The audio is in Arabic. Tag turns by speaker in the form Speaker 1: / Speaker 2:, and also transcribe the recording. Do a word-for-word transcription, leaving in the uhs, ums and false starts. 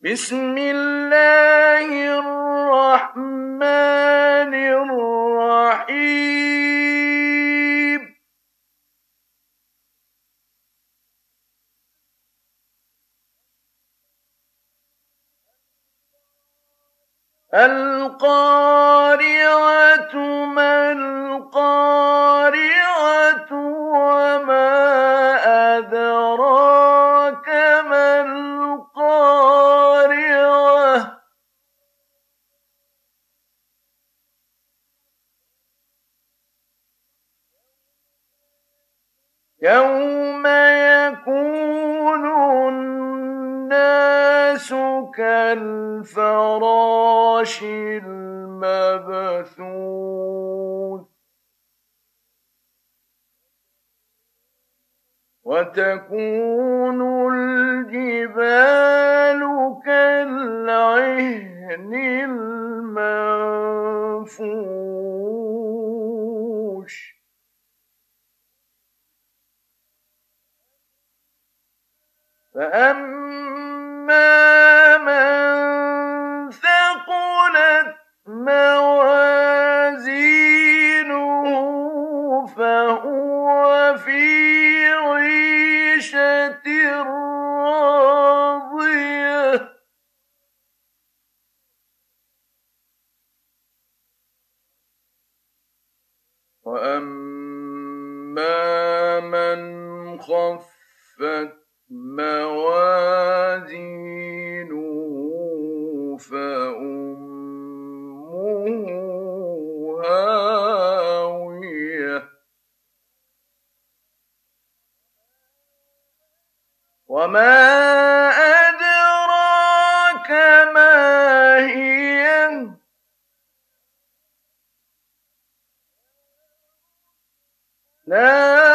Speaker 1: بسم الله الرحمن الرحيم القارعة ما القارعة وما أدراك ما القارعة يوم يكون الناس كالفراش المبثوث وتكون الجبال كالعهن المنفوش فأما من ثقلت موازينه فهو في عيشة راضية وأما من خفت موازينه فأمه هاوية وما أدراك ما هي لا